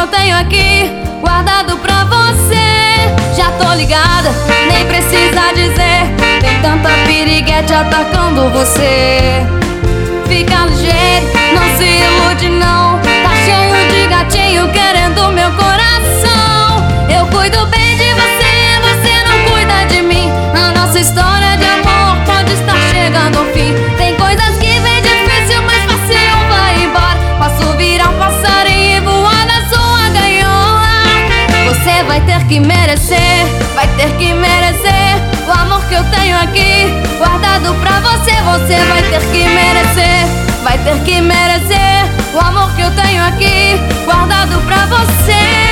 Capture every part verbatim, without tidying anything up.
eu tenho aqui guardado pra você. Já tô ligada, nem precisa dizer, tem tanta piriguete atacando você. Fica ligeiro, não se ilude não, tá cheio de gatinho querendo meu coração. Eu cuido bem de você, você não cuida de mim. A nossa história de amor pode estar chegando ao fim. Tem coisas que vem difícil, mas fácil vai embora. Posso virar um passarinho e voar na sua gaiola. Você vai ter que merecer, vai ter que merecer o amor que eu tenho aqui guardado pra você. Você vai ter que merecer, vai ter que merecer o amor que eu tenho aqui guardado pra você.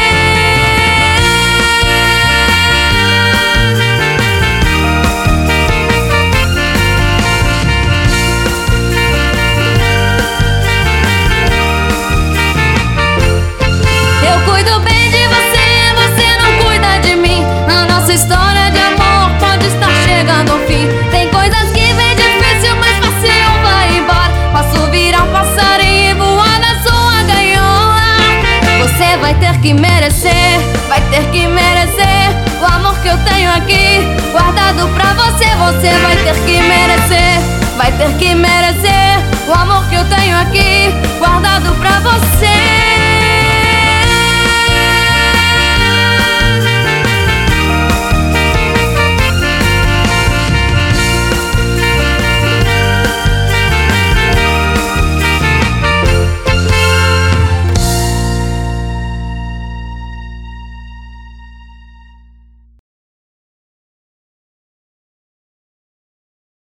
Eu cuido bem de você, você não cuida de mim. A nossa história de amor pode estar chegando ao fim. Tem coisas que vem difícil, mas fácil vai embora. Posso virar um passarinho e voar na sua gaiola. Você vai ter que merecer, vai ter que merecer o amor que eu tenho aqui guardado pra você. Você vai ter que merecer, vai ter que merecer o amor que eu tenho aqui guardado pra você.